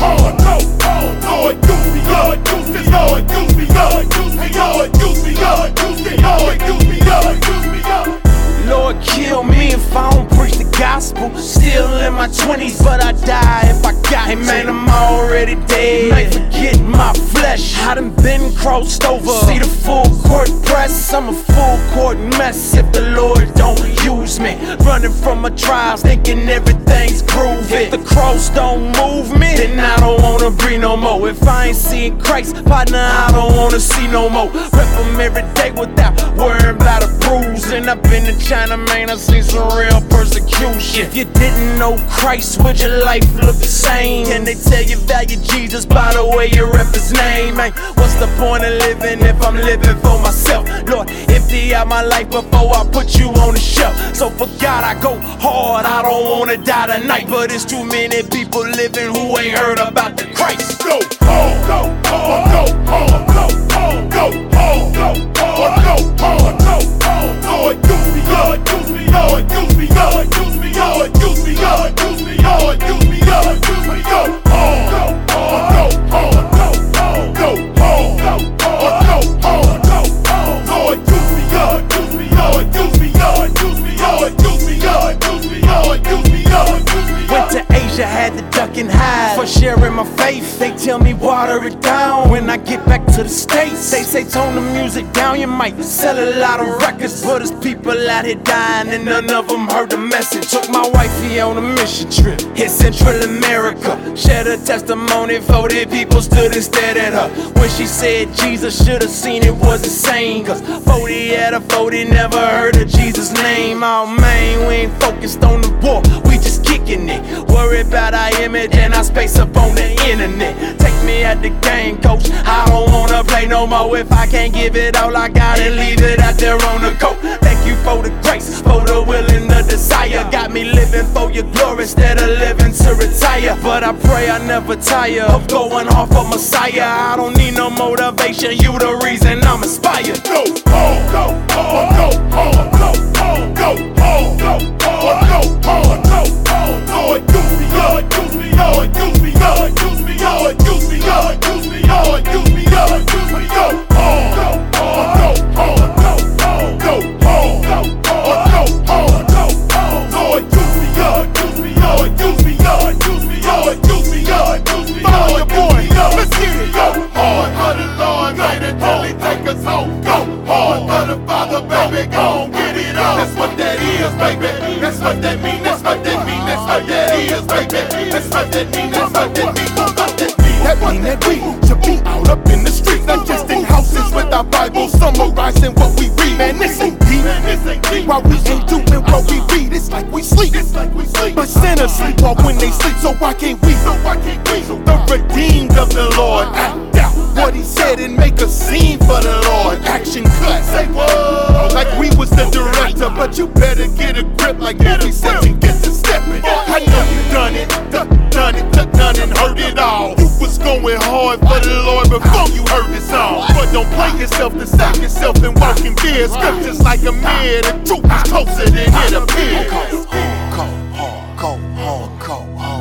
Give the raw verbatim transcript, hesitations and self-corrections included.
hard, go hard. Lord, use me, Lord, use me, Lord, use me, Lord, use me, Lord, use me, Lord, use me, Lord, use me, Lord, use me, Lord. Lord, kill me if I don't preach the gospel. Still in my twenties, but I die if I got him. Man, I'm already dead. Might forget my flesh. I done been crossed over. See the full court press. I'm a full court mess if the Lord don't use me. Running from my trials, thinking everything's groovy. If the cross don't move me, then I don't wanna breathe no more. If I ain't seeing Christ, partner, I don't wanna see no more. Rep him every day without worrying about a bruise. And I've been to China, man, I seen some real persecution. If you didn't know Christ, would your life look the same? Can they tell you value Jesus by the way you rep his name? Man, what's the point of living if I'm living for myself? Lord, empty out my life before I put you on the shelf. So for God I go hard, I don't wanna die tonight. But it's too many people living who ain't heard about the Christ. Go hard, go hard, go hard, go hard, go hard, go hard, go hard, go hard. Lord, use me, Lord, use me, Lord, use me, Lord, use me, Lord, use me, Lord, use me, Lord, use me, Lord, use me, go hard, go hard, go hard, go hard, go hard, go hard, go hard, go hard. Lord, use me, Lord, use me, Lord, use me, Lord, use me, Lord, use me, Lord, use me, Lord, use me, Lord, use me. Went to Asia, had to duck and hide for sharing my faith. They tell me water it down when I get back to the States. They say tone the music down, you might sell a lot of records, but there's people out here dying and none of them heard the message. Took my wifey on a mission trip, hit Central America. Shared her testimony, forty people stood and stared at her. When she said Jesus should have seen it was insane, cause forty out of forty never heard of Jesus' name. Oh man, we ain't focused on the war, we just kicking it. Worry about our image and our space up on the internet. Take me at the game, coach, I don't wanna play no more. If I can't give it all I got and leave it out there on the court. Thank you for the grace, for the will and the desire. Got me living for your glory instead of living to retire. But I pray I never tire of going hard for Messiah. I don't need no motivation, you the reason I'm inspired. Go hard, go hard, go hard, go hard, go hard, go hard, go hard, go hard. Lord, use me, Lord, use me, Lord, use me, Lord, use me, Lord, use me, Lord, use me, Lord, use me, Lord, use me, go hard, go hard, go hard, go hard, go hard, go hard, go hard, go hard. Lord, use me, Lord, use me, Lord, use me, Lord, use me, Lord, use me, Lord, use me, Lord, use me, Lord. Let's get it. Go hard for the Lord, man, until He take us home. Go hard for the Father, baby, go on, get it on. That's what that is, baby. That's what that mean. That's what that mean. That's what that is, baby. That's what that mean. That's what that mean. What that mean? That mean that we should be out up in the streets, not just in houses with our Bibles summarizing what we read. Man, this ain't deep. Man, this ain't deep. While we ain't doing what we read, it's like we sleep. It's like we sleep. But sinners sleepwalk when they sleep, so why can't we? So why can't we? The redeemed of the Lord act out what He said and make a scene for the Lord. Action cut. Say what? Like we was the director, but you better get a grip like movie sets and get to stepping. I know you done it, done, done it, done and heard it all. You was going hard for the Lord before you heard this song. But don't play yourself to save yourself and walk in fear. Scriptures like a mirror, the truth is closer than it appears. Go hard, go hard, go hard, go hard.